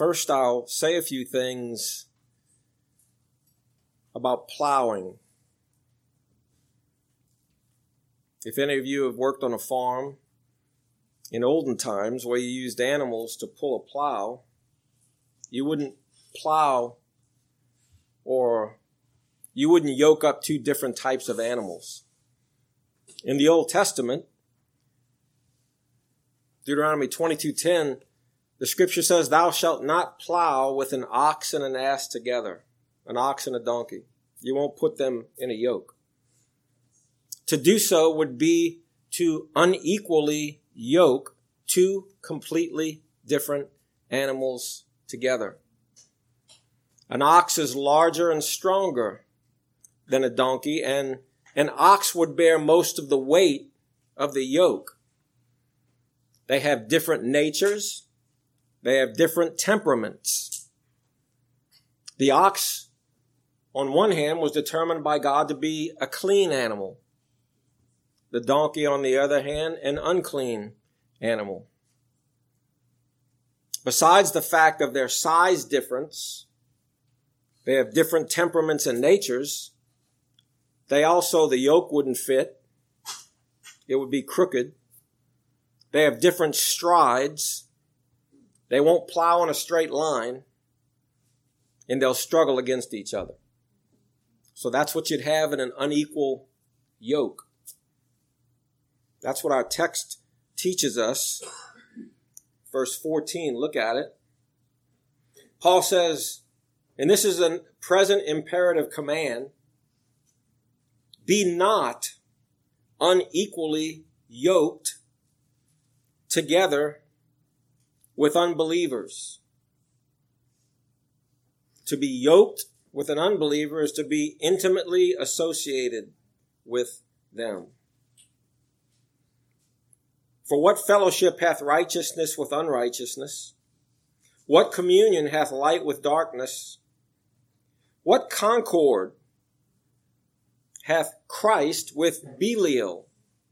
First, I'll say a few things about plowing. If any of you have worked on a farm in olden times where you used animals to pull a plow, you wouldn't plow or you wouldn't yoke up two different types of animals. In the Old Testament, Deuteronomy 22:10, the scripture says, "Thou shalt not plow with an ox and an ass together," an ox and a donkey. You won't put them in a yoke. To do so would be to unequally yoke two completely different animals together. An ox is larger and stronger than a donkey, and an ox would bear most of the weight of the yoke. They have different natures. They have different temperaments. The ox, on one hand, was determined by God to be a clean animal. The donkey, on the other hand, an unclean animal. Besides the fact of their size difference, they have different temperaments and natures. The yoke wouldn't fit. It would be crooked. They have different strides. They won't plow in a straight line, and they'll struggle against each other. So that's what you'd have in an unequal yoke. That's what our text teaches us. Verse 14, look at it. Paul says, and this is a present imperative command, "Be not unequally yoked together with unbelievers." To be yoked with an unbeliever is to be intimately associated with them. "For what fellowship hath righteousness with unrighteousness? What communion hath light with darkness? What concord hath Christ with Belial?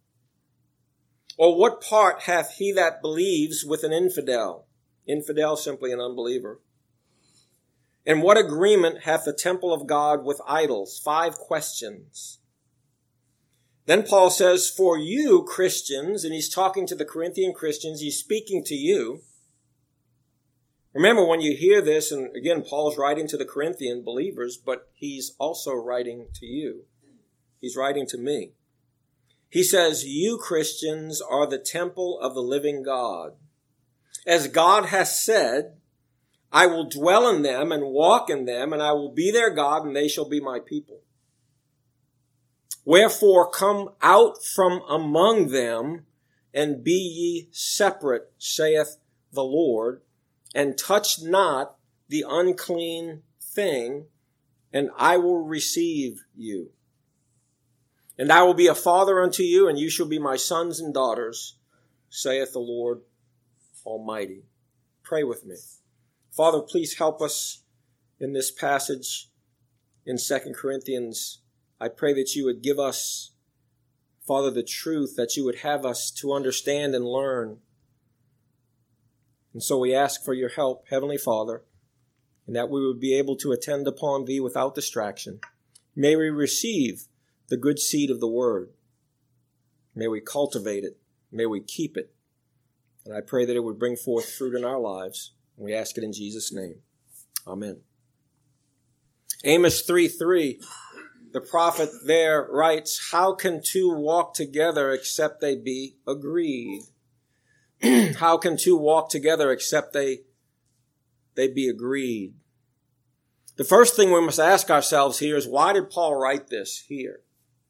Or what part hath he that believes with an infidel?" Infidel, simply an unbeliever. "And what agreement hath the temple of God with idols?" 5 questions. Then Paul says, "For you Christians," and he's talking to the Corinthian Christians, he's speaking to you. Remember, when you hear this, and again, Paul's writing to the Corinthian believers, but he's also writing to you. He's writing to me. He says, "You Christians are the temple of the living God. As God has said, I will dwell in them and walk in them, and I will be their God, and they shall be my people. Wherefore come out from among them, and be ye separate, saith the Lord, and touch not the unclean thing, and I will receive you. And I will be a father unto you, and you shall be my sons and daughters, saith the Lord Almighty." Pray with me. Father, please help us in this passage in 2 Corinthians. I pray that you would give us, Father, the truth, that you would have us to understand and learn. And so we ask for your help, Heavenly Father, and that we would be able to attend upon thee without distraction. May we receive the good seed of the word. May we cultivate it. May we keep it. And I pray that it would bring forth fruit in our lives. And we ask it in Jesus' name. Amen. Amos 3:3, the prophet there writes, "How can two walk together except they be agreed?" How can two walk together except they be agreed? The first thing we must ask ourselves here is, why did Paul write this here?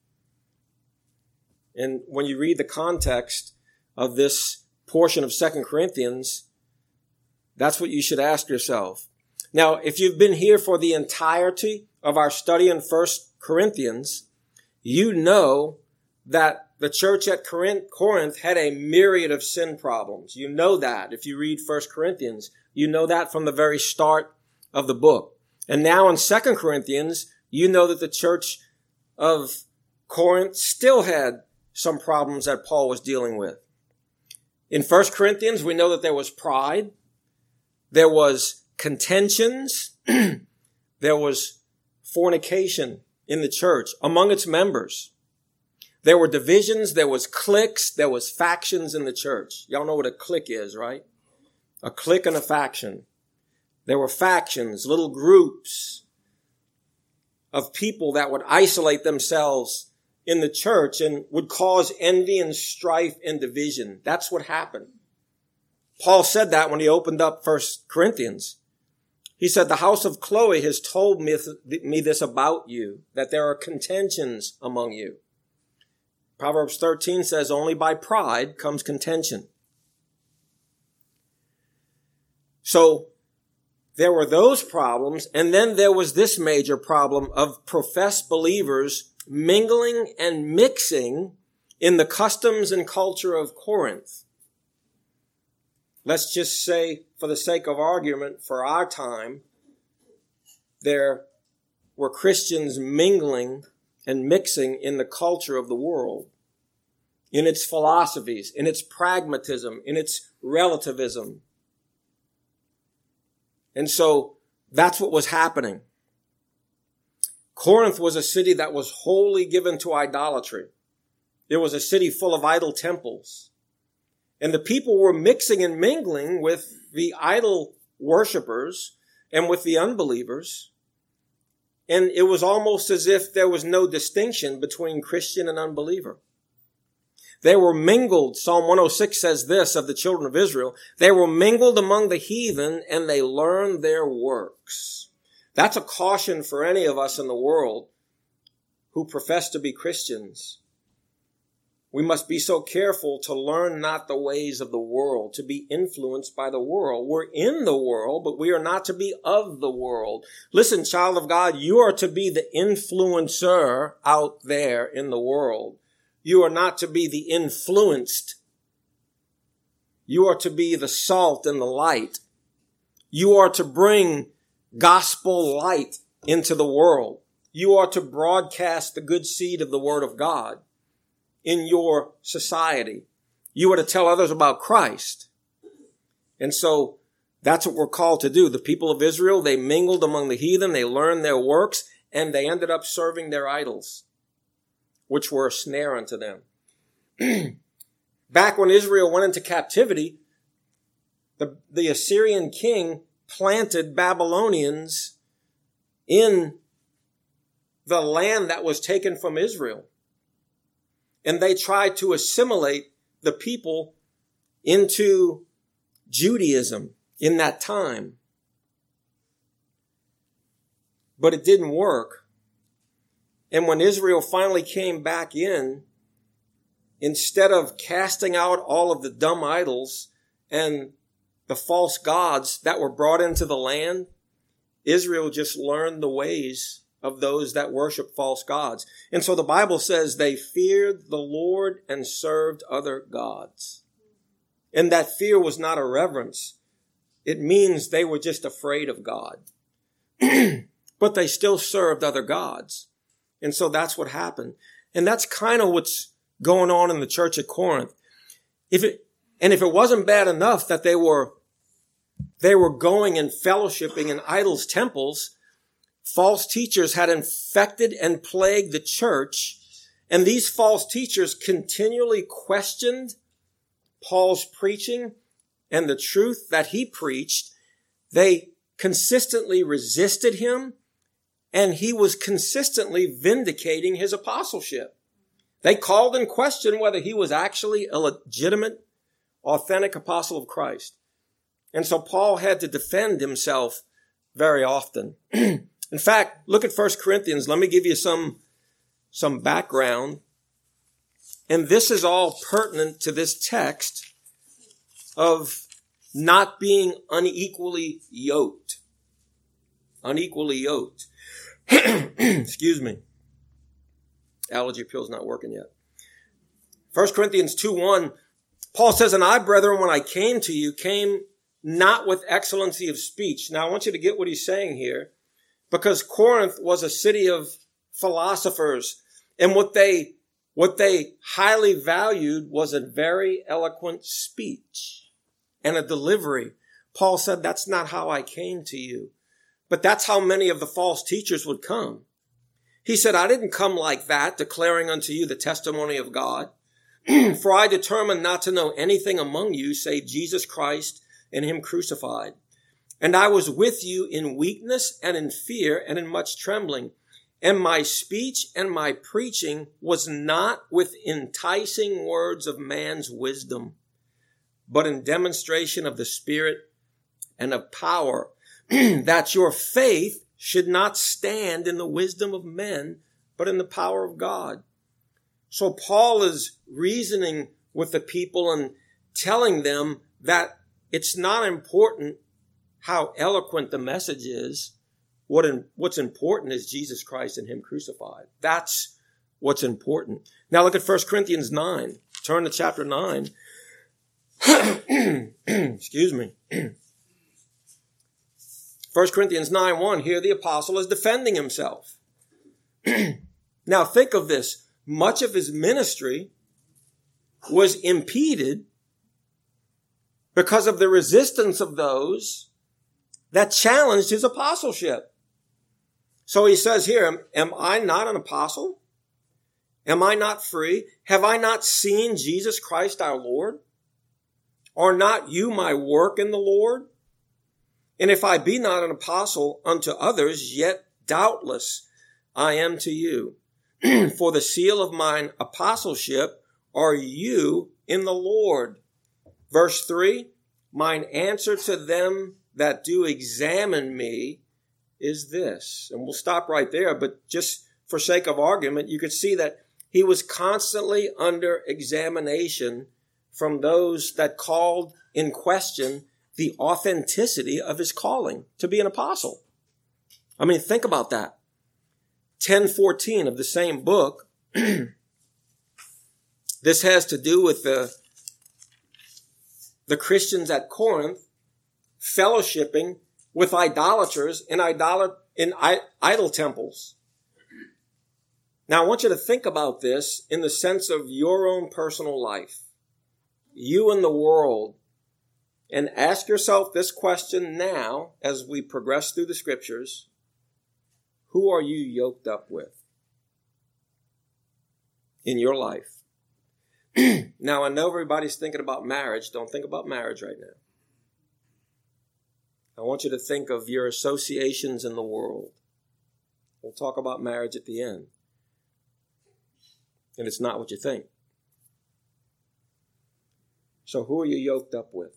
And when you read the context of this portion of 2 Corinthians, that's what you should ask yourself. Now, if you've been here for the entirety of our study in 1 Corinthians, you know that the church at Corinth had a myriad of sin problems. You know that. If you read 1 Corinthians, you know that from the very start of the book. And now in 2 Corinthians, you know that the church of Corinth still had some problems that Paul was dealing with. In 1 Corinthians, we know that there was pride, there was contentions. There was fornication in the church among its members. There were divisions. There was cliques. There was factions in the church. Y'all know what a clique is, right? A clique and a faction. There were factions, little groups of people that would isolate themselves in the church and would cause envy and strife and division. That's what happened. Paul said that when he opened up 1 Corinthians. He said, the house of Chloe has told me this about you, that there are contentions among you. Proverbs 13 says, only by pride comes contention. So there were those problems, and then there was this major problem of professed believers mingling and mixing in the customs and culture of Corinth. Let's just say, for the sake of argument, for our time, there were Christians mingling and mixing in the culture of the world, in its philosophies, in its pragmatism, in its relativism. And so that's what was happening. Corinth was a city that was wholly given to idolatry. It was a city full of idol temples. And the people were mixing and mingling with the idol worshipers and with the unbelievers. And it was almost as if there was no distinction between Christian and unbeliever. They were mingled. Psalm 106 says this of the children of Israel. They were mingled among the heathen and they learned their works. That's a caution for any of us in the world who profess to be Christians. We must be so careful to learn not the ways of the world, to be influenced by the world. We're in the world, but we are not to be of the world. Listen, child of God, you are to be the influencer out there in the world. You are not to be the influenced. You are to be the salt and the light. You are to bring gospel light into the world. You are to broadcast the good seed of the Word of God in your society. You are to tell others about Christ. And so that's what we're called to do. The people of Israel, they mingled among the heathen, they learned their works, and they ended up serving their idols, which were a snare unto them. Back when Israel went into captivity, the Assyrian king planted Babylonians in the land that was taken from Israel. And they tried to assimilate the people into Judaism in that time. But it didn't work. And when Israel finally came back in, instead of casting out all of the dumb idols and the false gods that were brought into the land, Israel just learned the ways of those that worship false gods. And so the Bible says they feared the Lord and served other gods. And that fear was not a reverence. It means they were just afraid of God. But they still served other gods. And so that's what happened. And that's kind of what's going on in the church at Corinth. If it wasn't bad enough that they were going and fellowshipping in idols' temples, false teachers had infected and plagued the church, and these false teachers continually questioned Paul's preaching and the truth that he preached. They consistently resisted him, and he was consistently vindicating his apostleship. They called in question whether he was actually a legitimate, authentic apostle of Christ. And so Paul had to defend himself very often. In fact, look at 1 Corinthians. Let me give you some background. And this is all pertinent to this text of not being unequally yoked. Unequally yoked. Excuse me. Allergy pill's not working yet. 1 Corinthians 2:1, Paul says, and I, brethren, when I came to you, came not with excellency of speech. Now, I want you to get what he's saying here, because Corinth was a city of philosophers, and what they highly valued was a very eloquent speech and a delivery. Paul said, that's not how I came to you. But that's how many of the false teachers would come. He said, I didn't come like that, declaring unto you the testimony of God. For I determined not to know anything among you save Jesus Christ and him crucified. And I was with you in weakness and in fear and in much trembling. And my speech and my preaching was not with enticing words of man's wisdom, but in demonstration of the Spirit and of power, that your faith should not stand in the wisdom of men, but in the power of God. So Paul is reasoning with the people and telling them that it's not important how eloquent the message is. What's important is Jesus Christ and him crucified. That's what's important. Now look at 1 Corinthians 9. Turn to chapter 9. Excuse me. 1 Corinthians 9:1. Here the apostle is defending himself. Now think of this. Much of his ministry was impeded because of the resistance of those that challenged his apostleship. So he says here, am I not an apostle? Am I not free? Have I not seen Jesus Christ our Lord? Are not you my work in the Lord? And if I be not an apostle unto others, yet doubtless I am to you. For the seal of mine apostleship are you in the Lord. Verse 3, mine answer to them that do examine me is this. And we'll stop right there, but just for sake of argument, you could see that he was constantly under examination from those that called in question the authenticity of his calling to be an apostle. I mean, think about that. 10:14 of the same book. This has to do with the Christians at Corinth fellowshipping with idolaters in idol temples. Now, I want you to think about this in the sense of your own personal life, you and the world, and ask yourself this question now as we progress through the scriptures. Who are you yoked up with in your life? Now, I know everybody's thinking about marriage. Don't think about marriage right now. I want you to think of your associations in the world. We'll talk about marriage at the end. And it's not what you think. So who are you yoked up with?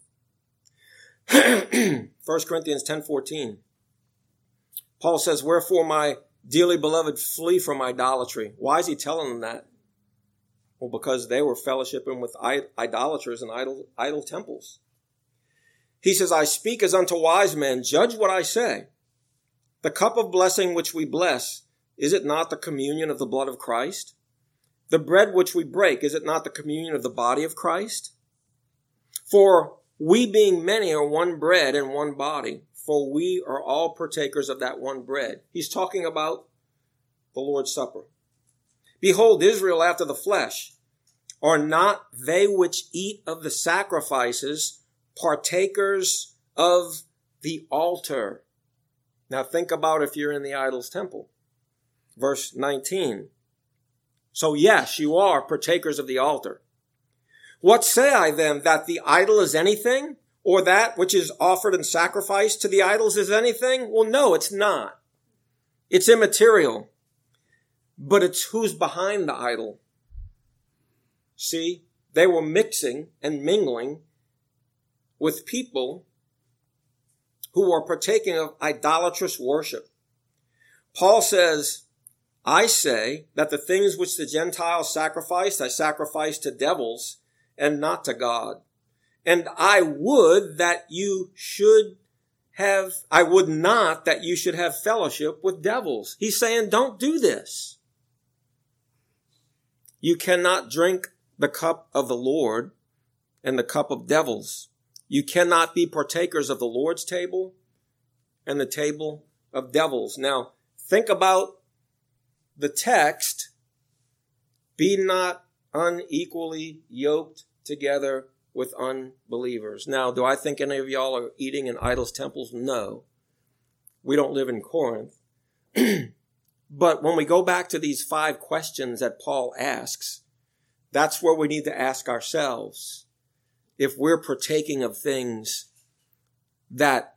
1 Corinthians 10:14. Paul says, wherefore my dearly beloved flee from idolatry. Why is he telling them that? Well, because they were fellowshipping with idolaters and idol temples. He says, I speak as unto wise men, judge what I say. The cup of blessing which we bless, is it not the communion of the blood of Christ? The bread which we break, is it not the communion of the body of Christ? For we being many are one bread and one body, for we are all partakers of that one bread. He's talking about the Lord's Supper. Behold, Israel after the flesh, are not they which eat of the sacrifices partakers of the altar? Now think about if you're in the idol's temple. Verse 19. So yes, you are partakers of the altar. What say I then, that the idol is anything? Or that which is offered in sacrifice to the idols is anything? Well, no, it's not. It's immaterial. But it's who's behind the idol. See, they were mixing and mingling with people who are partaking of idolatrous worship. Paul says, I say that the things which the Gentiles sacrifice, I sacrifice to devils and not to God. And I would not that you should have fellowship with devils. He's saying, don't do this. You cannot drink the cup of the Lord and the cup of devils. You cannot be partakers of the Lord's table and the table of devils. Now, think about the text, be not unequally yoked together with unbelievers. Now, do I think any of y'all are eating in idols' temples? No. We don't live in Corinth. But when we go back to these 5 questions that Paul asks, that's where we need to ask ourselves if we're partaking of things that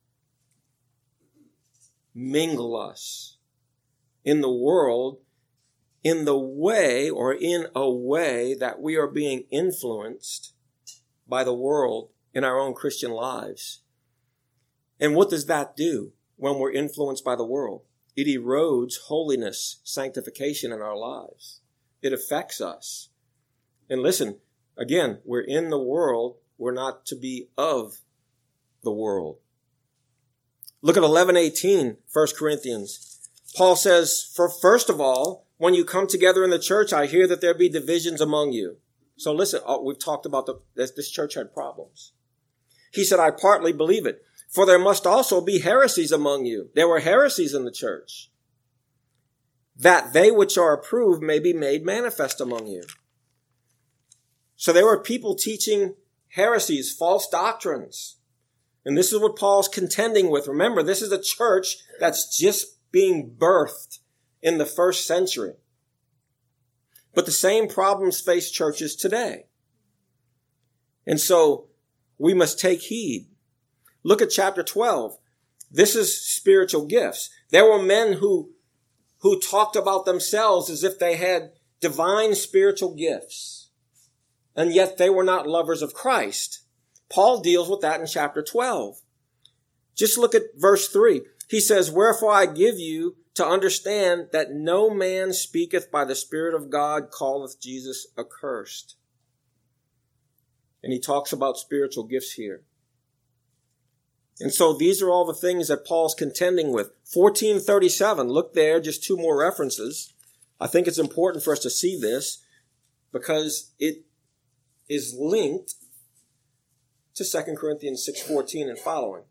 mingle us in the world in the way or in a way that we are being influenced by the world in our own Christian lives. And what does that do when we're influenced by the world? It erodes holiness, sanctification in our lives. It affects us. And listen, again, we're in the world. We're not to be of the world. Look at 11:18, 1 Corinthians. Paul says, "For first of all, when you come together in the church, I hear that there be divisions among you." So listen, we've talked about this church had problems. He said, "I partly believe it. For there must also be heresies among you." There were heresies in the church. "That they which are approved may be made manifest among you." So there were people teaching heresies, false doctrines. And this is what Paul's contending with. Remember, this is a church that's just being birthed in the first century. But the same problems face churches today. And so we must take heed. Look at chapter 12. This is spiritual gifts. There were men who talked about themselves as if they had divine spiritual gifts, and yet they were not lovers of Christ. Paul deals with that in chapter 12. Just look at verse 3. He says, "Wherefore I give you to understand that no man speaketh by the Spirit of God calleth Jesus accursed." And he talks about spiritual gifts here. And so these are all the things that Paul's contending with. 14:37, look there, just 2 more references. I think it's important for us to see this because it is linked to 2 Corinthians 6:14 and following.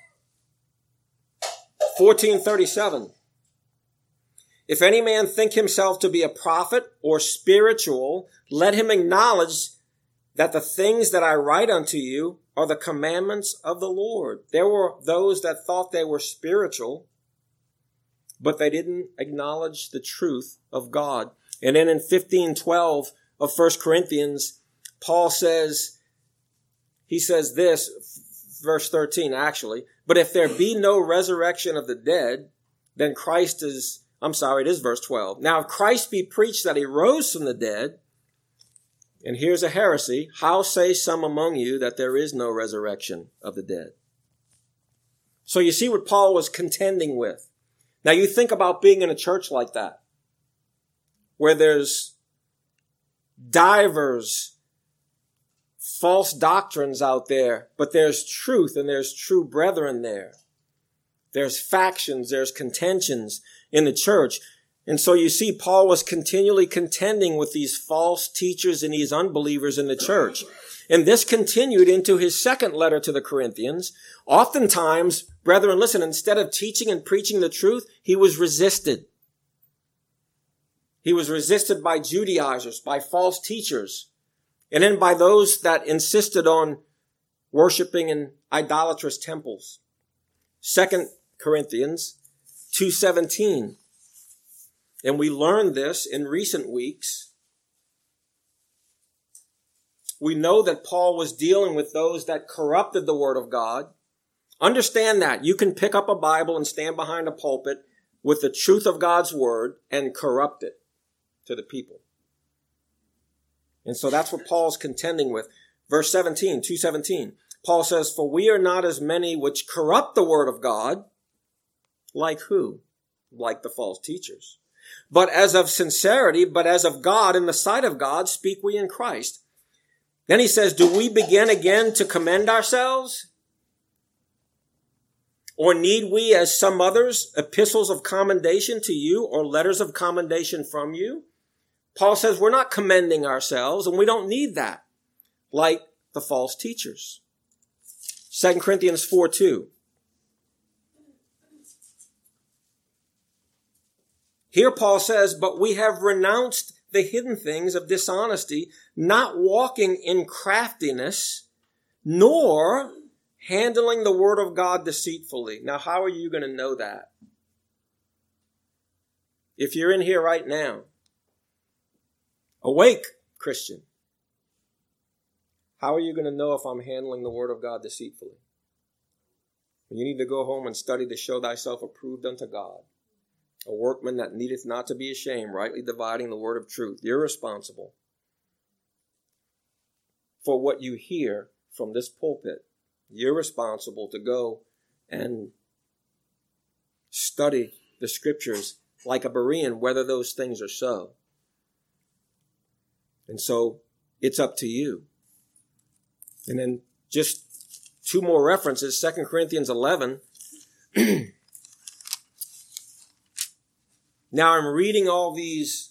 14:37. "If any man think himself to be a prophet or spiritual, let him acknowledge that the things that I write unto you are the commandments of the Lord." There were those that thought they were spiritual, but they didn't acknowledge the truth of God. And then in 15:12 of 1 Corinthians, Paul says, he says this, verse 13 actually, "But if there be no resurrection of the dead, then Christ is," it is verse 12. "Now if Christ be preached that he rose from the dead," and here's a heresy, "how say some among you that there is no resurrection of the dead?" So you see what Paul was contending with. Now you think about being in a church like that, where there's divers false doctrines out there, but there's truth and there's true brethren there. There's factions, there's contentions in the church. And so you see, Paul was continually contending with these false teachers and these unbelievers in the church. And this continued into his second letter to the Corinthians. Oftentimes, brethren, listen, instead of teaching and preaching the truth, he was resisted. He was resisted by Judaizers, by false teachers, and then by those that insisted on worshiping in idolatrous temples. 2 Corinthians 2:17. And we learned this in recent weeks. We know that Paul was dealing with those that corrupted the word of God. Understand that. You can pick up a Bible and stand behind a pulpit with the truth of God's word and corrupt it to the people. And so that's what Paul's contending with. Verse 17, 2:17. Paul says, "For we are not as many which corrupt the word of God." Like who? Like the false teachers. "But as of sincerity, but as of God, in the sight of God, speak we in Christ." Then he says, "Do we begin again to commend ourselves? Or need we, as some others, epistles of commendation to you or letters of commendation from you?" Paul says we're not commending ourselves, and we don't need that, like the false teachers. 2 Corinthians 4:2. Here Paul says, "But we have renounced the hidden things of dishonesty, not walking in craftiness, nor handling the word of God deceitfully. Now, how are you going to know that? If you're in here right now, awake, Christian. How are you going to know if I'm handling the word of God deceitfully? You need to go home and study to show thyself approved unto God, a workman that needeth not to be ashamed, rightly dividing the word of truth. You're responsible for what you hear from this pulpit. You're responsible to go and study the scriptures like a Berean, whether those things are so. And so it's up to you. And then just two more references, 2 Corinthians 11. Now I'm reading all these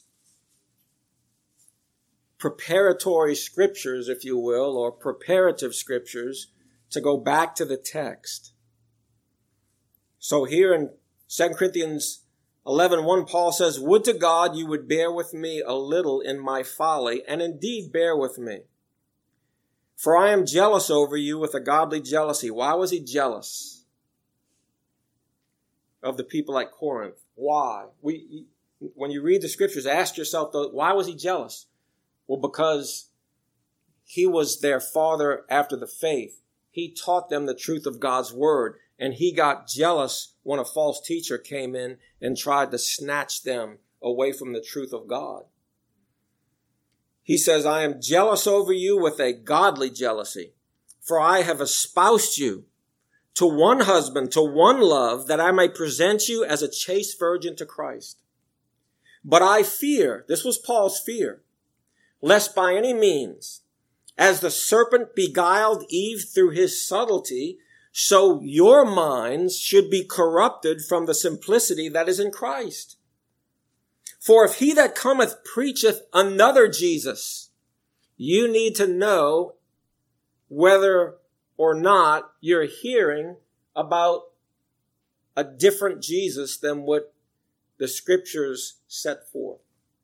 preparatory scriptures, if you will, or preparative scriptures to go back to the text. So here in 2 Corinthians 11:1, Paul says, "Would to God you would bear with me a little in my folly, and indeed bear with me. For I am jealous over you with a godly jealousy." Why was he jealous of the people at Corinth? Why? When you read the scriptures, ask yourself, why was he jealous? Well, because he was their father after the faith. He taught them the truth of God's word, and he got jealous when a false teacher came in and tried to snatch them away from the truth of God. He says, "I am jealous over you with a godly jealousy, for I have espoused you to one husband, to one love, that I may present you as a chaste virgin to Christ. But I fear," this was Paul's fear, "lest by any means, as the serpent beguiled Eve through his subtlety, so your minds should be corrupted from the simplicity that is in Christ. For if he that cometh preacheth another Jesus," you need to know whether or not you're hearing about a different Jesus than what the scriptures set forth.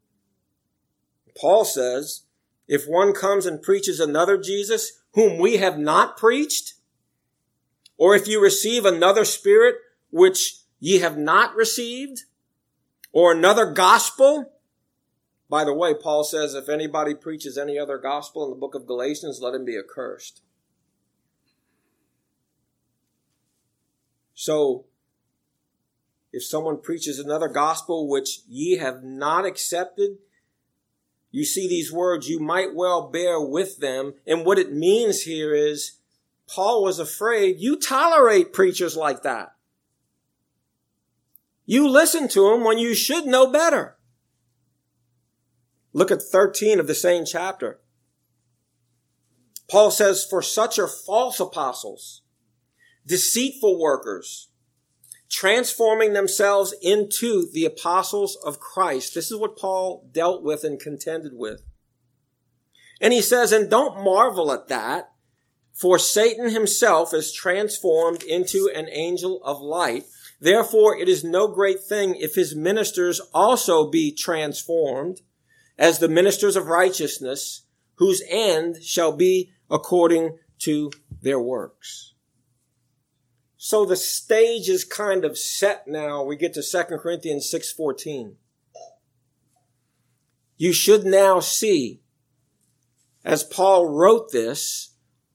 Paul says, if one comes and preaches another Jesus whom we have not preached, or if you receive another spirit which ye have not received, or another gospel. By the way, Paul says if anybody preaches any other gospel in the book of Galatians, let him be accursed. So, if someone preaches another gospel which ye have not accepted, you see these words, you might well bear with them. And what it means here is, Paul was afraid you tolerate preachers like that. You listen to them when you should know better. Look at 13 of the same chapter. Paul says, "For such are false apostles, deceitful workers, transforming themselves into the apostles of Christ." This is what Paul dealt with and contended with. And he says, "And don't marvel at that, for Satan himself is transformed into an angel of light. Therefore, it is no great thing if his ministers also be transformed as the ministers of righteousness, whose end shall be according to their works." So the stage is kind of set now. We get to 2 Corinthians 6:14. You should now see, as Paul wrote this,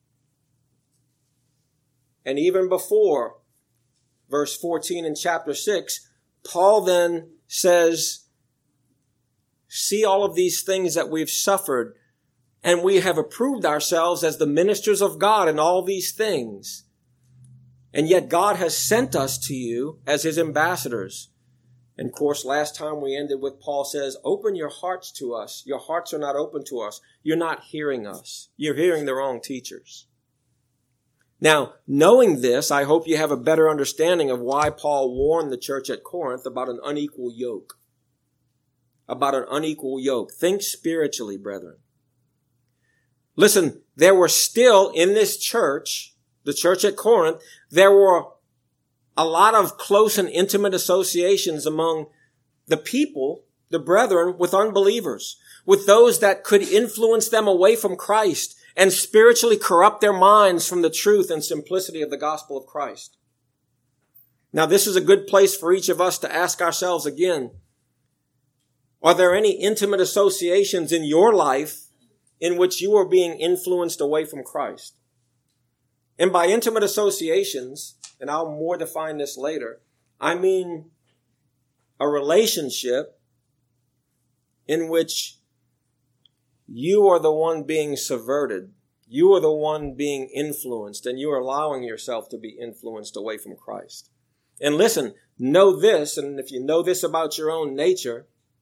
and even before verse 14 in chapter 6, Paul then says, see all of these things that we've suffered, and we have approved ourselves as the ministers of God in all these things. And yet God has sent us to you as his ambassadors. And of course, last time we ended with Paul says, open your hearts to us. Your hearts are not open to us. You're not hearing us. You're hearing the wrong teachers. Now, knowing this, I hope you have a better understanding of why Paul warned the church at Corinth about an unequal yoke. About an unequal yoke. Think spiritually, brethren. Listen, there were still in this church, the church at Corinth, there were a lot of close and intimate associations among the people the brethren, with unbelievers, with those that could influence them away from Christ and spiritually corrupt their minds from the truth and simplicity of the gospel of Christ. Now, this is a good place for each of us to ask ourselves again, are there any intimate associations in your life in which you are being influenced away from Christ? And by intimate associations, and I'll more define this later, I mean a relationship in which you are the one being subverted. You are the one being influenced, and you are allowing yourself to be influenced away from Christ. And listen, know this, and if you know this about your own nature,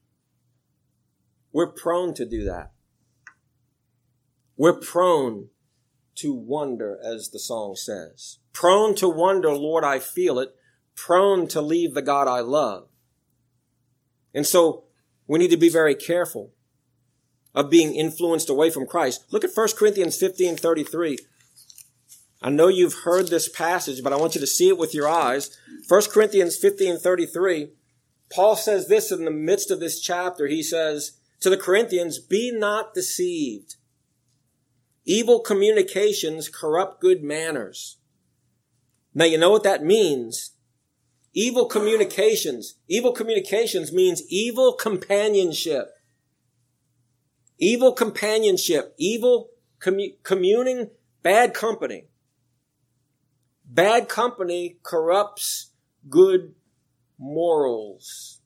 we're prone to do that. We're prone to wonder, as the song says. Prone to wonder, Lord, I feel it. Prone to leave the God I love. And so we need to be very careful of being influenced away from Christ. Look at 1 Corinthians 15:33. I know you've heard this passage, but I want you to see it with your eyes. 1 Corinthians 15:33, Paul says this in the midst of this chapter. He says to the Corinthians, be not deceived. Evil communications corrupt good manners. Now, you know what that means. Evil communications means evil companionship. Evil companionship, evil communing, bad company. Bad company corrupts good morals.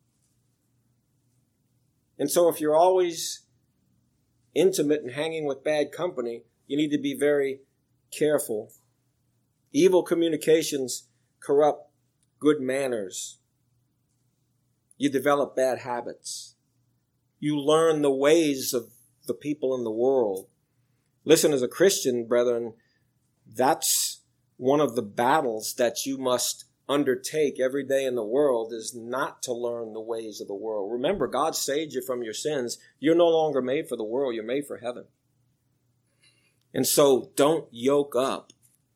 And so if you're always intimate and hanging with bad company, you need to be very careful. Evil communications corrupt good manners. You develop bad habits. You learn the ways of the people in the world. Listen, as a Christian, brethren, that's one of the battles that you must undertake every day in the world, is not to learn the ways of the world. Remember, God saved you from your sins. You're no longer made for the world. You're made for heaven. And so don't yoke up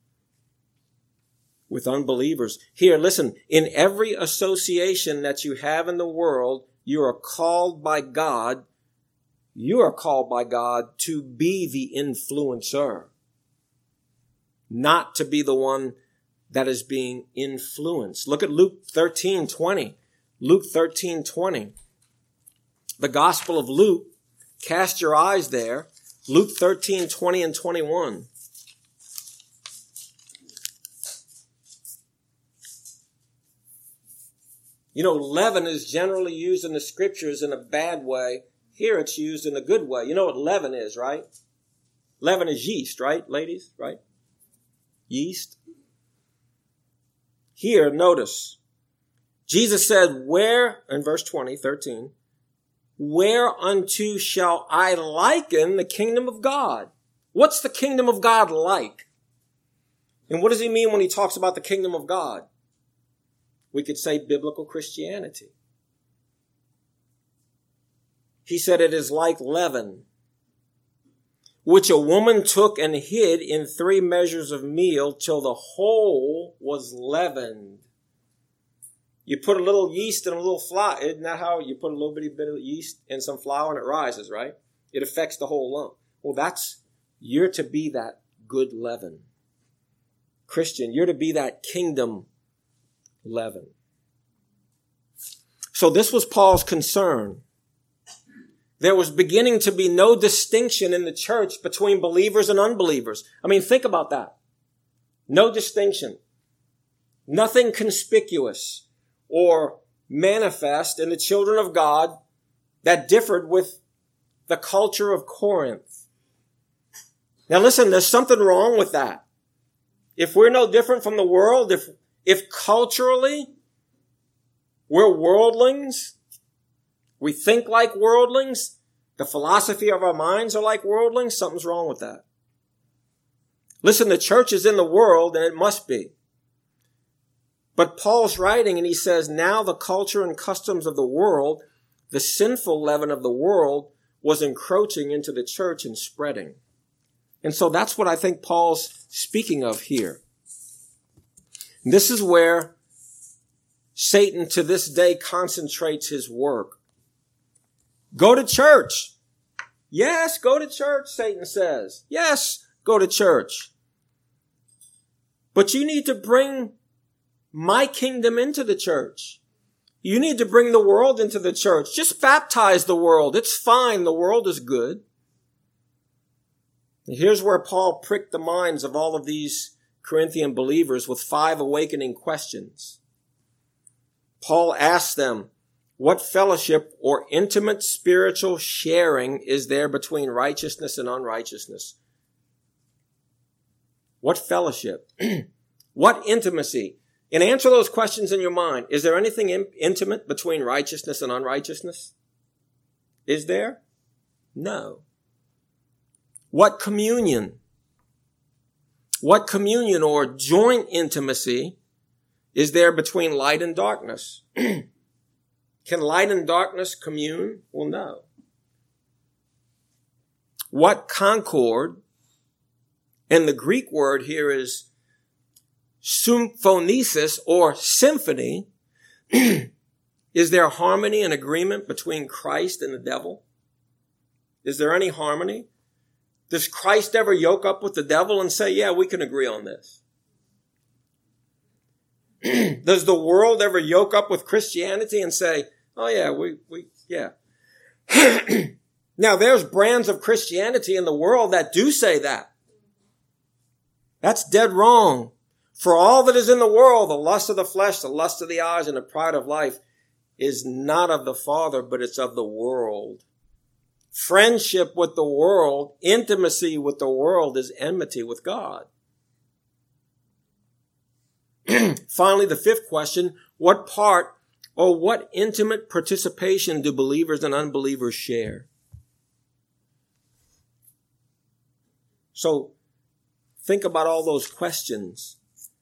with unbelievers. Here, listen, in every association that you have in the world, you are called by God. You are called by God to be the influencer, not to be the one that is being influenced. Look at Luke 13:20. Luke 13:20. The Gospel of Luke. Cast your eyes there. Luke 13:20 and 21. You know, leaven is generally used in the scriptures in a bad way. Here it's used in a good way. You know what leaven is, right? Leaven is yeast, right, ladies? Right? Yeast. Here, notice, Jesus said, where, in verse 13, whereunto shall I liken the kingdom of God? What's the kingdom of God like? And what does he mean when he talks about the kingdom of God? We could say biblical Christianity. He said it is like leaven, which a woman took and hid in 3 measures of meal till the whole was leavened. You put a little yeast in a little flour. Isn't that how you put a little bit of yeast in some flour and it rises, right? It affects the whole lump. Well, you're to be that good leaven. Christian, you're to be that kingdom leaven. So this was Paul's concern. There was beginning to be no distinction in the church between believers and unbelievers. I mean, think about that. No distinction. Nothing conspicuous or manifest in the children of God that differed with the culture of Corinth. Now listen, there's something wrong with that. If we're no different from the world, if culturally we're worldlings, we think like worldlings, the philosophy of our minds are like worldlings, something's wrong with that. Listen, the church is in the world, and it must be. But Paul's writing, and he says, now the culture and customs of the world, the sinful leaven of the world, was encroaching into the church and spreading. And so that's what I think Paul's speaking of here. This is where Satan to this day concentrates his work. Go to church. Yes, go to church, Satan says. Yes, go to church. But you need to bring my kingdom into the church. You need to bring the world into the church. Just baptize the world. It's fine. The world is good. And here's where Paul pricked the minds of all of these Corinthian believers with 5 awakening questions. Paul asked them, what fellowship or intimate spiritual sharing is there between righteousness and unrighteousness? What fellowship? What intimacy? And answer those questions in your mind. Is there anything intimate between righteousness and unrighteousness? Is there? No. What communion? What communion or joint intimacy is there between light and darkness? Can light and darkness commune? Well, no. What concord? And the Greek word here is symphonesis or symphony. Is there harmony and agreement between Christ and the devil? Is there any harmony? Does Christ ever yoke up with the devil and say, yeah, we can agree on this? Does the world ever yoke up with Christianity and say, oh yeah, yeah. Now there's brands of Christianity in the world that do say that. That's dead wrong. For all that is in the world, the lust of the flesh, the lust of the eyes, and the pride of life is not of the Father, but it's of the world. Friendship with the world, intimacy with the world is enmity with God. Finally, the 5th question, what part or what intimate participation do believers and unbelievers share? So, think about all those questions.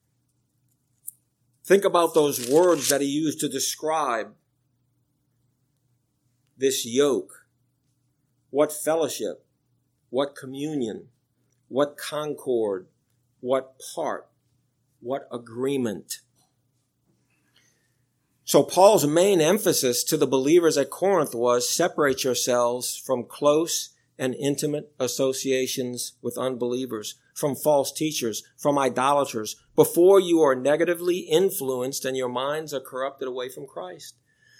Think about those words that he used to describe this yoke. What fellowship? What communion? What concord? What part? What agreement? So Paul's main emphasis to the believers at Corinth was separate yourselves from close and intimate associations with unbelievers, from false teachers, from idolaters, before you are negatively influenced and your minds are corrupted away from Christ.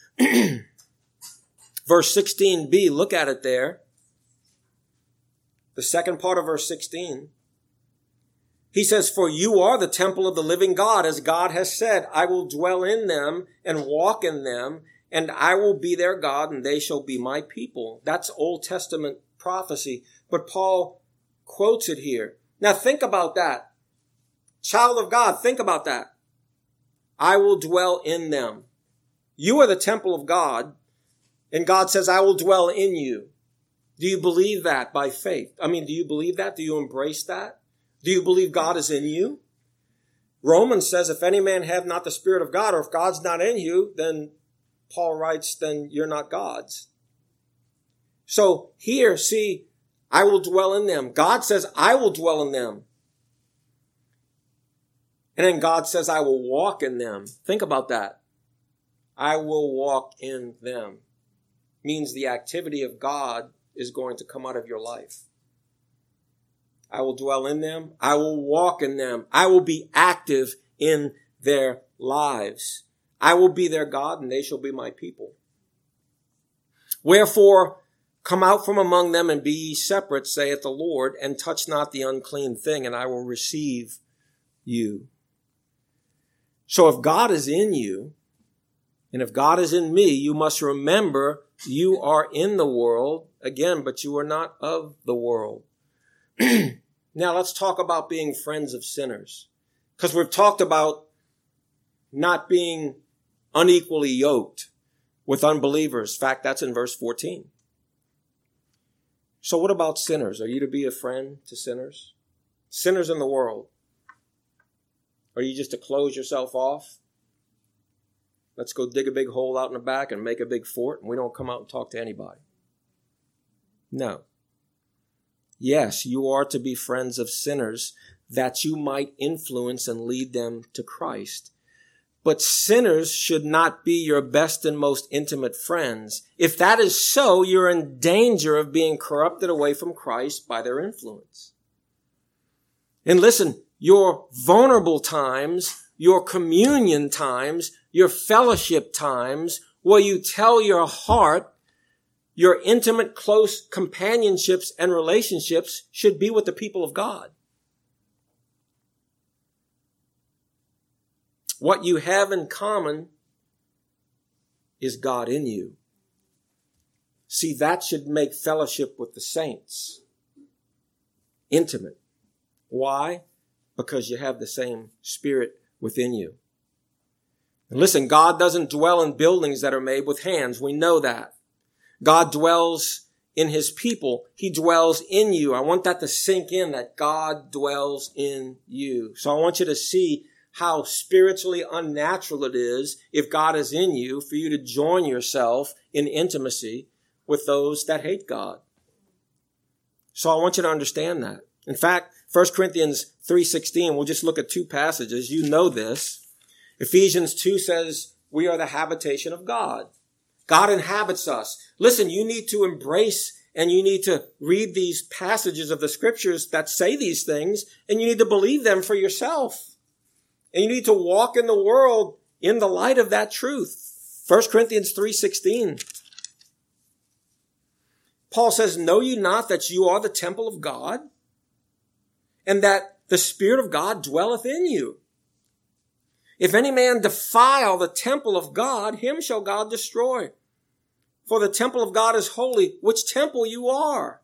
Verse 16b, look at it there. The second part of verse 16. He says, for you are the temple of the living God, as God has said, I will dwell in them and walk in them, and I will be their God, and they shall be my people. That's Old Testament prophecy, but Paul quotes it here. Now think about that. Child of God, think about that. I will dwell in them. You are the temple of God, and God says, I will dwell in you. Do you believe that by faith? Do you believe that? Do you embrace that? Do you believe God is in you? Romans says, if any man have not the Spirit of God, or if God's not in you, then Paul writes, then you're not God's. So here, see, I will dwell in them. God says, I will dwell in them. And then God says, I will walk in them. Think about that. I will walk in them. Means the activity of God is going to come out of your life. I will dwell in them. I will walk in them. I will be active in their lives. I will be their God, and they shall be my people. Wherefore, come out from among them and be ye separate, saith the Lord, and touch not the unclean thing, and I will receive you. So if God is in you, and if God is in me, you must remember you are in the world, again, but you are not of the world. Now let's talk about being friends of sinners. Because we've talked about not being unequally yoked with unbelievers. In fact, that's in verse 14. So what about sinners? Are you to be a friend to sinners? Sinners in the world. Are you just to close yourself off? Let's go dig a big hole out in the back and make a big fort, and we don't come out and talk to anybody. No. Yes, you are to be friends of sinners that you might influence and lead them to Christ. But sinners should not be your best and most intimate friends. If that is so, you're in danger of being corrupted away from Christ by their influence. And listen, your vulnerable times, your communion times, your fellowship times, where you tell your heart, your intimate, close companionships and relationships should be with the people of God. What you have in common is God in you. See, that should make fellowship with the saints intimate. Why? Because you have the same Spirit within you. And listen, God doesn't dwell in buildings that are made with hands. We know that. God dwells in his people. He dwells in you. I want that to sink in, that God dwells in you. So I want you to see how spiritually unnatural it is, if God is in you, for you to join yourself in intimacy with those that hate God. So I want you to understand that. In fact, 1 Corinthians 3:16, we'll just look at two passages. You know this. Ephesians 2 says, we are the habitation of God. God inhabits us. Listen, you need to embrace and you need to read these passages of the scriptures that say these things, and you need to believe them for yourself. And you need to walk in the world in the light of that truth. 1 Corinthians 3:16. Paul says, know ye not that you are the temple of God, and that the Spirit of God dwelleth in you? If any man defile the temple of God, him shall God destroy. For the temple of God is holy, which temple you are.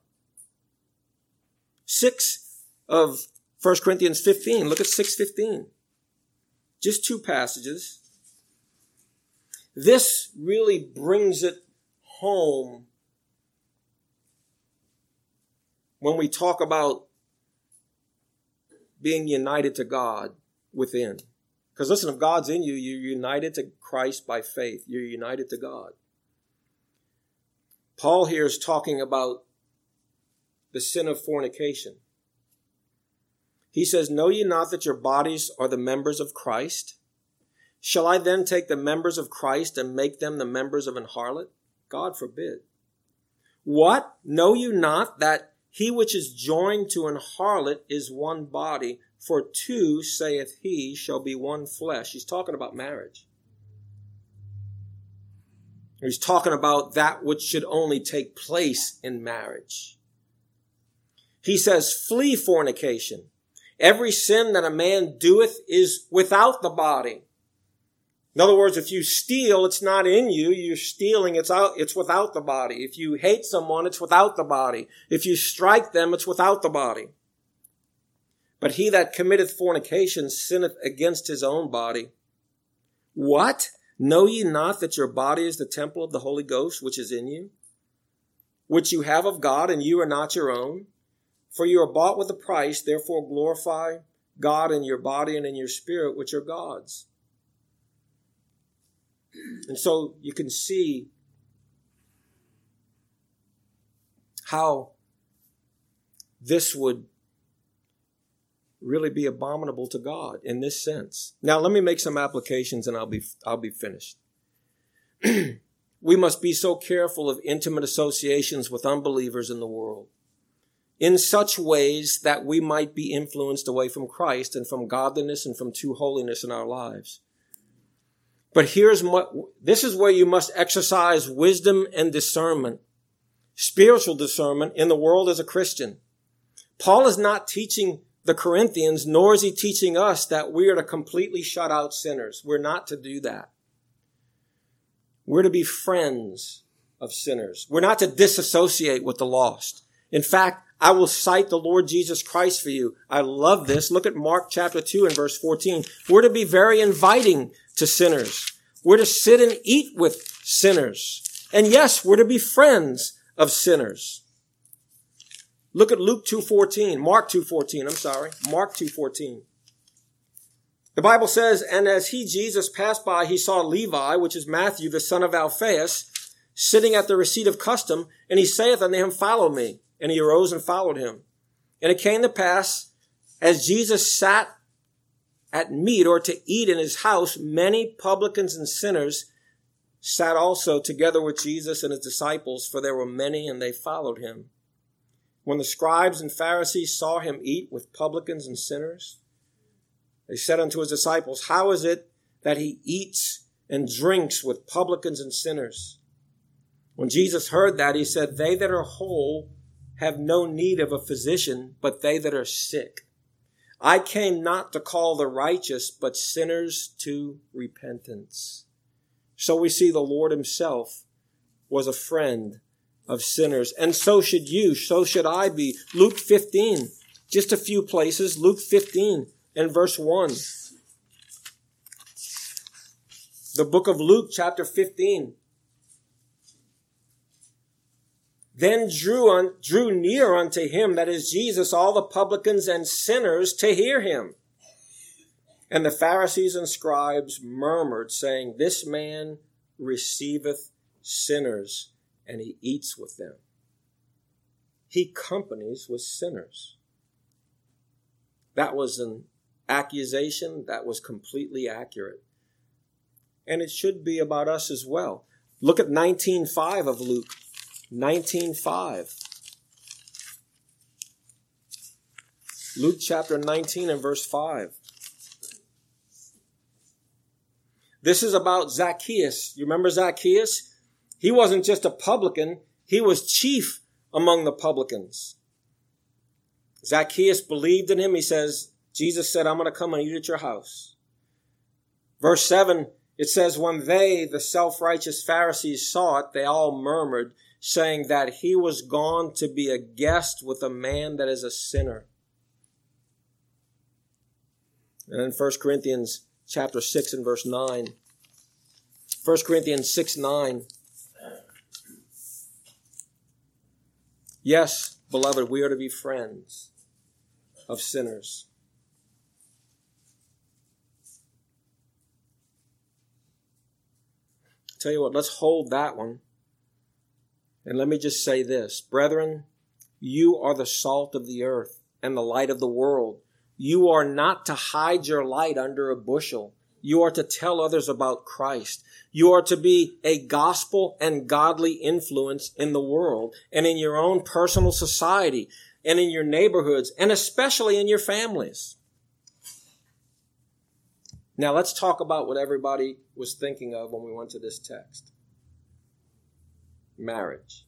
6 of 1 Corinthians 15. Look at 6:15. Just two passages. This really brings it home when we talk about being united to God within. Because listen, if God's in you, you're united to Christ by faith. You're united to God. Paul here is talking about the sin of fornication. He says, know ye not that your bodies are the members of Christ? Shall I then take the members of Christ and make them the members of an harlot? God forbid. What? Know you not that he which is joined to an harlot is one body? For two, saith he, shall be one flesh. He's talking about marriage. He's talking about that which should only take place in marriage. He says, flee fornication. Every sin that a man doeth is without the body. In other words, if you steal, it's not in you. You're stealing, it's without the body. If you hate someone, it's without the body. If you strike them, it's without the body. But he that committeth fornication sinneth against his own body. What? Know ye not that your body is the temple of the Holy Ghost, which is in you, which you have of God, and you are not your own? For you are bought with a price, therefore glorify God in your body and in your spirit, which are God's. And so you can see how this would really be abominable to God in this sense. Now, let me make some applications and I'll be finished. We must be so careful of intimate associations with unbelievers in the world, in such ways that we might be influenced away from Christ and from godliness and from true holiness in our lives. But this is where you must exercise wisdom and discernment, spiritual discernment in the world as a Christian. Paul is not teaching the Corinthians, nor is he teaching us that we are to completely shut out sinners. We're not to do that. We're to be friends of sinners. We're not to disassociate with the lost. In fact, I will cite the Lord Jesus Christ for you. I love this. Look at Mark chapter 2 and verse 14. We're to be very inviting to sinners. We're to sit and eat with sinners. And yes, we're to be friends of sinners. Look at Mark 2:14. The Bible says, and as he, Jesus, passed by, he saw Levi, which is Matthew, the son of Alphaeus, sitting at the receipt of custom, and he saith unto him, follow me. And he arose and followed him. And it came to pass, as Jesus sat at meat or to eat in his house, many publicans and sinners sat also together with Jesus and his disciples, for there were many and they followed him. When the scribes and Pharisees saw him eat with publicans and sinners, they said unto his disciples, how is it that he eats and drinks with publicans and sinners? When Jesus heard that, he said, they that are whole have no need of a physician, but they that are sick. I came not to call the righteous, but sinners to repentance. So we see the Lord himself was a friend of sinners. And so should you, so should I be. Luke 15, just a few places. Luke 15 and verse 1. The book of Luke, chapter 15. Then drew near unto him, that is Jesus, all the publicans and sinners to hear him. And the Pharisees and scribes murmured, saying, this man receiveth sinners, and he eats with them. He companies with sinners. That was an accusation that was completely accurate. And it should be about us as well. Look at 19:5 of Luke. 19:5. Luke chapter 19 and verse 5. This is about Zacchaeus. You remember Zacchaeus? He wasn't just a publican. He was chief among the publicans. Zacchaeus believed in him. He says, Jesus said, I'm going to come and eat at your house. Verse 7, it says, when they, the self-righteous Pharisees, saw it, they all murmured, saying that he was gone to be a guest with a man that is a sinner. And in 1 Corinthians chapter 6 and verse 9. 1 Corinthians 6:9. Yes, beloved, we are to be friends of sinners. Tell you what, let's hold that one. And let me just say this. Brethren, you are the salt of the earth and the light of the world. You are not to hide your light under a bushel. You are to tell others about Christ. You are to be a gospel and godly influence in the world and in your own personal society and in your neighborhoods and especially in your families. Now let's talk about what everybody was thinking of when we went to this text. Marriage.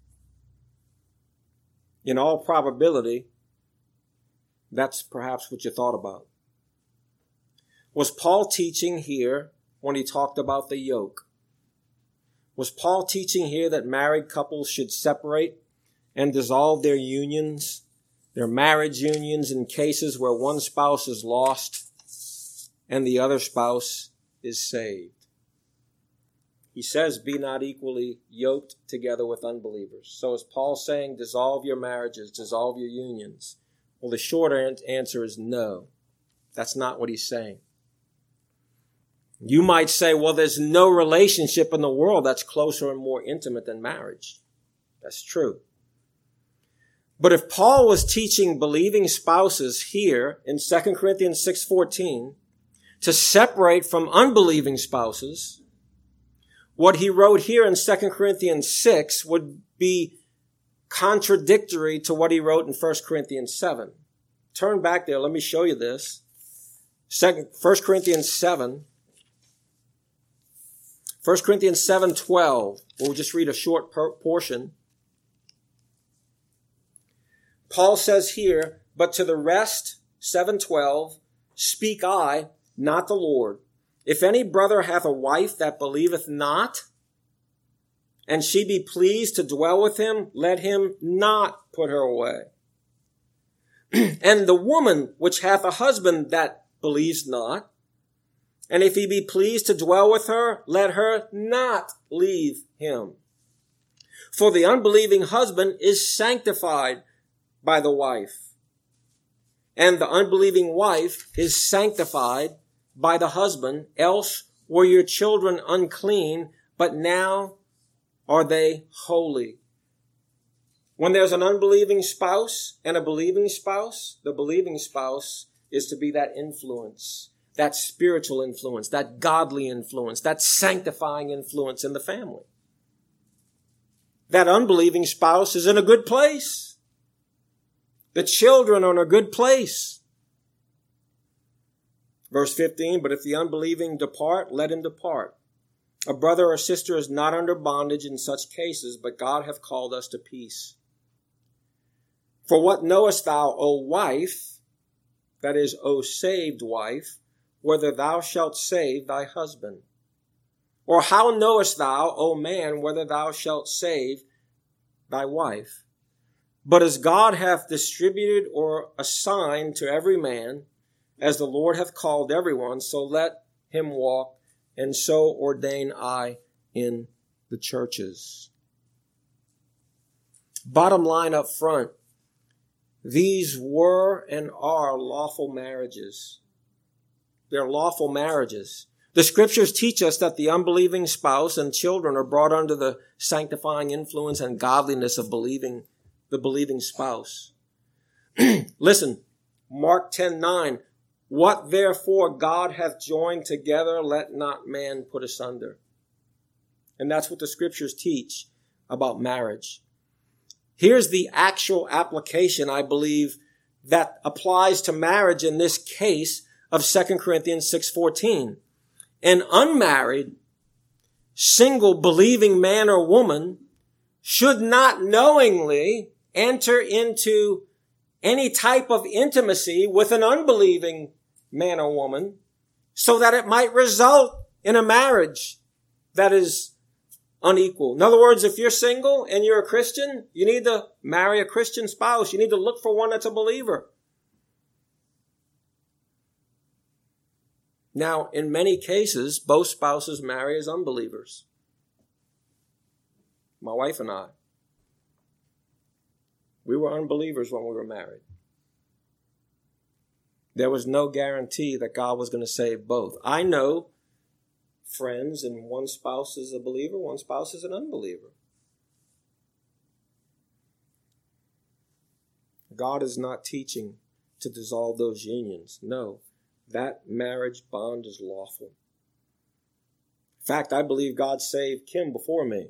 In all probability, that's perhaps what you thought about. Was Paul teaching here when he talked about the yoke? Was Paul teaching here that married couples should separate and dissolve their unions, their marriage unions, in cases where one spouse is lost and the other spouse is saved? He says, be not equally yoked together with unbelievers. So is Paul saying, dissolve your marriages, dissolve your unions? Well, the short answer is no. That's not what he's saying. You might say, well, there's no relationship in the world that's closer and more intimate than marriage. That's true. But if Paul was teaching believing spouses here in 2 Corinthians 6:14 to separate from unbelieving spouses, what he wrote here in 2 Corinthians 6 would be contradictory to what he wrote in 1 Corinthians 7. Turn back there. Let me show you this. 1 Corinthians 7. 1 Corinthians 7:12. We'll just read a short portion. Paul says here, but to the rest, 7:12, speak I, not the Lord. If any brother hath a wife that believeth not, and she be pleased to dwell with him, let him not put her away. And the woman which hath a husband that believes not, and if he be pleased to dwell with her, let her not leave him. For the unbelieving husband is sanctified by the wife, and the unbelieving wife is sanctified by the husband. Else were your children unclean, but now are they holy. When there's an unbelieving spouse and a believing spouse, the believing spouse is to be that influence, that spiritual influence, that godly influence, that sanctifying influence in the family. That unbelieving spouse is in a good place. The children are in a good place. Verse 15, but if the unbelieving depart, let him depart. A brother or sister is not under bondage in such cases, but God hath called us to peace. For what knowest thou, O wife, that is, O saved wife, whether thou shalt save thy husband? Or how knowest thou, O man, whether thou shalt save thy wife? But as God hath distributed or assigned to every man, as the Lord hath called everyone, so let him walk, and so ordain I in the churches. Bottom line up front, these were and are lawful marriages. They're lawful marriages. The scriptures teach us that the unbelieving spouse and children are brought under the sanctifying influence and godliness of the believing spouse. Listen, Mark 10:9, what therefore God hath joined together, let not man put asunder. And that's what the scriptures teach about marriage. Here's the actual application, I believe, that applies to marriage in this case of 2 Corinthians 6:14. An unmarried, single, believing man or woman should not knowingly enter into any type of intimacy with an unbelieving man or woman so that it might result in a marriage that is unequal. In other words, if you're single and you're a Christian, you need to marry a Christian spouse. You need to look for one that's a believer. Now, in many cases, both spouses marry as unbelievers. My wife and I, we were unbelievers when we were married. There was no guarantee that God was going to save both. I know friends, and one spouse is a believer, one spouse is an unbeliever. God is not teaching to dissolve those unions. No, that marriage bond is lawful. In fact, I believe God saved Kim before me.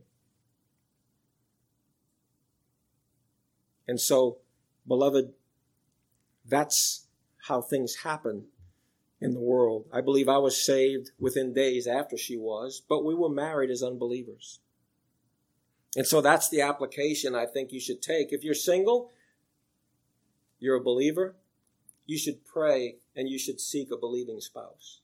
And so, beloved, that's how things happen in the world. I believe I was saved within days after she was, but we were married as unbelievers. And so that's the application I think you should take. If you're single, you're a believer, you should pray and you should seek a believing spouse.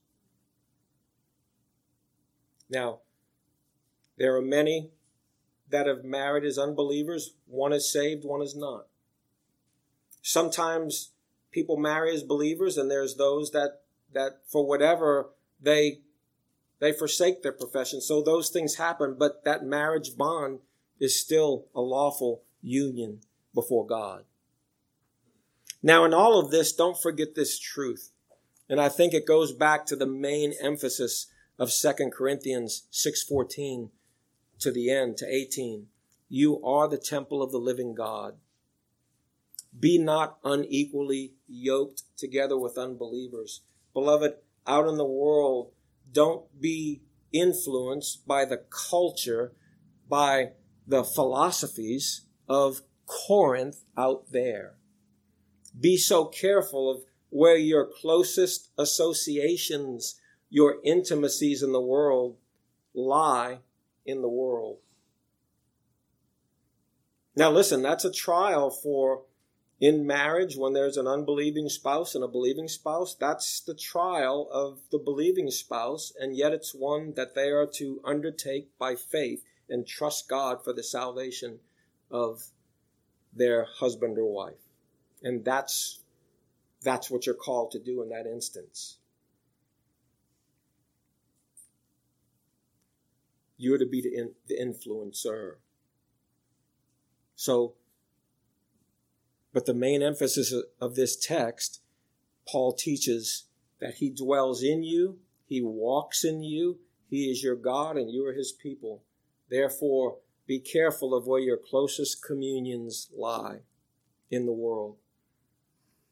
Now, there are many that have married as unbelievers. One is saved, one is not. Sometimes people marry as believers, and there's those that for whatever they forsake their profession. So those things happen, but that marriage bond is still a lawful union before God. Now, in all of this, don't forget this truth. And I think it goes back to the main emphasis of 2 Corinthians 6:14 to the end, to 18. You are the temple of the living God. Be not unequally yoked together with unbelievers. Beloved, out in the world, don't be influenced by the culture, by the philosophies of Corinth out there. Be so careful of where your closest associations, your intimacies in the world lie in the world. Now listen, that's a trial for in marriage when there's an unbelieving spouse and a believing spouse. That's the trial of the believing spouse, and yet it's one that they are to undertake by faith and trust God for the salvation of their husband or wife. And that's what you're called to do in that instance. You're to be the influencer. So, but the main emphasis of this text, Paul teaches that he dwells in you, he walks in you, he is your God, and you are his people. Therefore, be careful of where your closest communions lie in the world.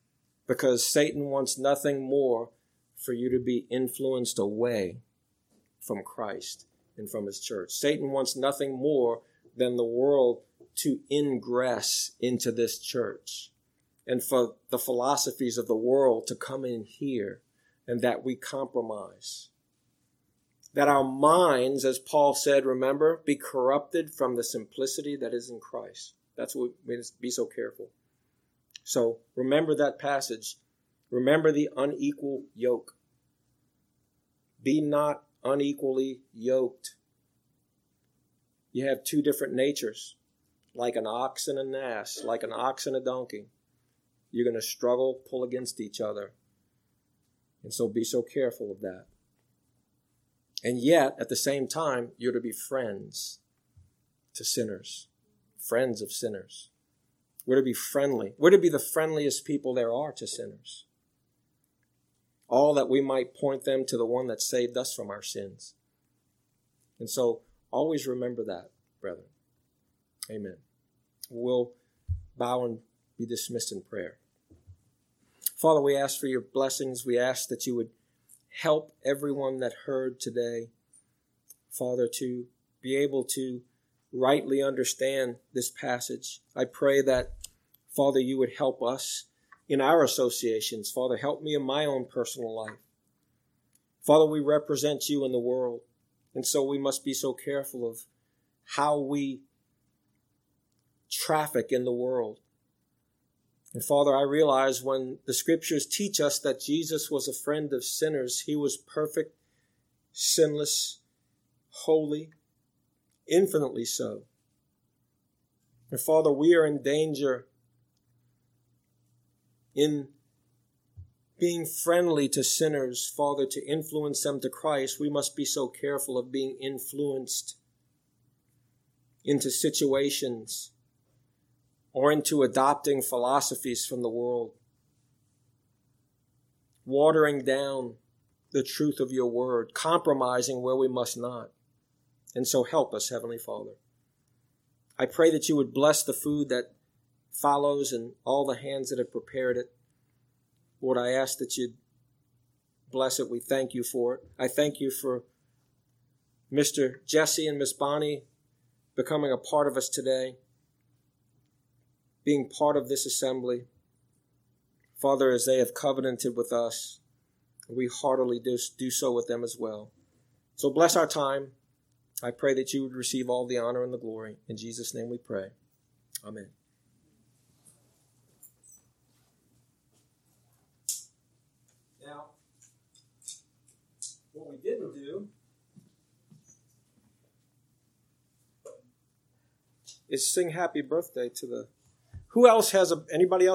because Satan wants nothing more for you to be influenced away from Christ and from his church. Satan wants nothing more than the world to ingress into this church and for the philosophies of the world to come in here and that we compromise. That our minds, as Paul said, remember, be corrupted from the simplicity that is in Christ. That's what we must be so careful. So remember that passage. Remember the unequal yoke. Be not unequally yoked. You have two different natures, like an ox and an ass, like an ox and a donkey. You're going to struggle, pull against each other. And so be so careful of that. And yet, at the same time, you're to be friends to sinners, friends of sinners. We're to be friendly. We're to be the friendliest people there are to sinners. All that we might point them to the one that saved us from our sins. And so, always remember that, brethren. Amen. We'll bow and be dismissed in prayer. Father, we ask for your blessings. We ask that you would help everyone that heard today, Father, to be able to rightly understand this passage. I pray that, Father, you would help us in our associations. Father, help me in my own personal life. Father, we represent you in the world, and so we must be so careful of how we traffic in the world. And Father, I realize when the scriptures teach us that Jesus was a friend of sinners, he was perfect, sinless, holy, infinitely so. And Father, we are in danger in being friendly to sinners, Father, to influence them to Christ. We must be so careful of being influenced into situations or into adopting philosophies from the world, watering down the truth of your word, compromising where we must not. And so help us, Heavenly Father. I pray that you would bless the food that follows and all the hands that have prepared it. Lord, I ask that you'd bless it. We thank you for it. I thank you for Mr. Jesse and Miss Bonnie becoming a part of us today, being part of this assembly. Father, as they have covenanted with us, we heartily do so with them as well. So bless our time. I pray that you would receive all the honor and the glory. In Jesus' name we pray. Amen. Now, what we didn't do is sing happy birthday to the... Who else has anybody else